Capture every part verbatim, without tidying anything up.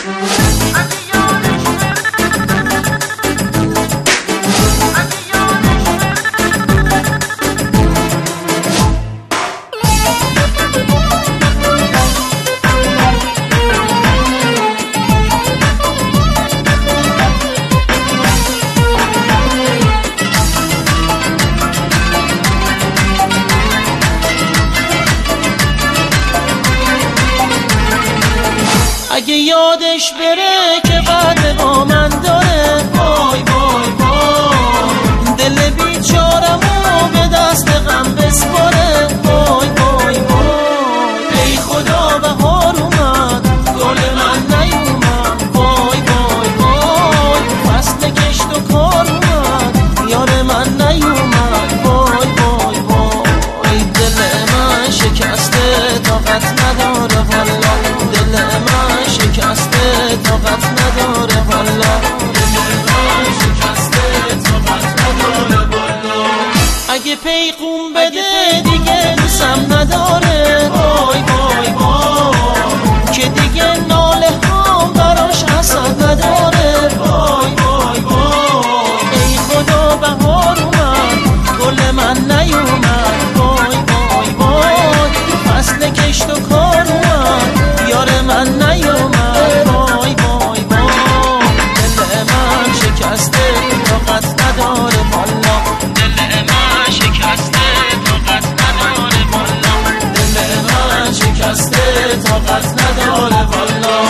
اگه یادش بره که بعد با من داره، وای وای وای دل بیچارمو به دست غم بسپاره، وای وای وای ای خدا بهار اومد گل من نیومد، وای وای وای فصل کشت و کار اومد یار من نیومد، وای وای وای دل من شکسته طاقت نداره والا، دل من شکسته طاقت نداره والا، دل من شکسته طاقت نداره والا. اگه پیغون بده دیگه دوستم نداره، وای وای وای که دیگه ناله هم براش حسد نداره، وای وای وای ای خدا بهار اومد گل من نیومد، وای وای وای فصل کشت و کار اومد یار من نیومد، وای وای وای دل من شکسته طاقت نداره والا، دل من شکسته طاقت نداره والا، دل من شکسته طاقت نداره والا.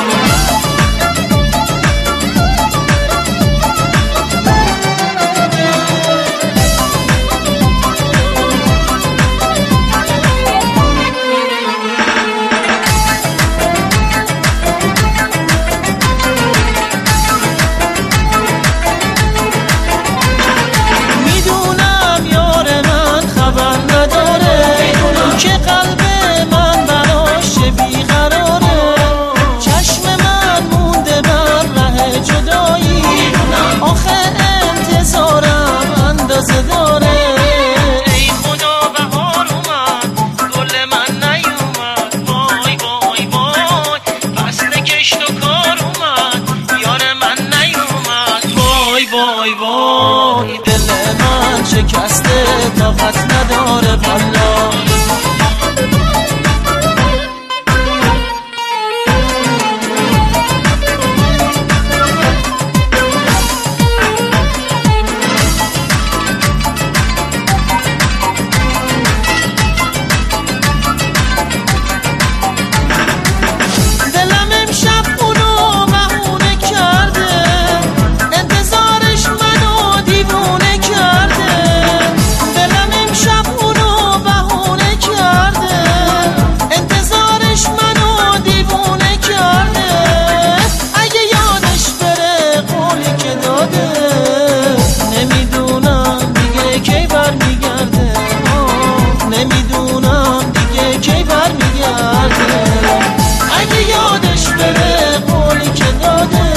که قلب من براش بیقراره، چشم من مونده بر ره جدایی، آخه انتظارم اندازه داره، ای خدا بهار اومد گل من نیومد، وای وای وای فصل کشت و کار اومد یار من نیومد، وای وای وای دل من شکسته طاقت نداره والا. نمیدونم دیگه کی برمیگرده، اگه یادش بره قولی که داده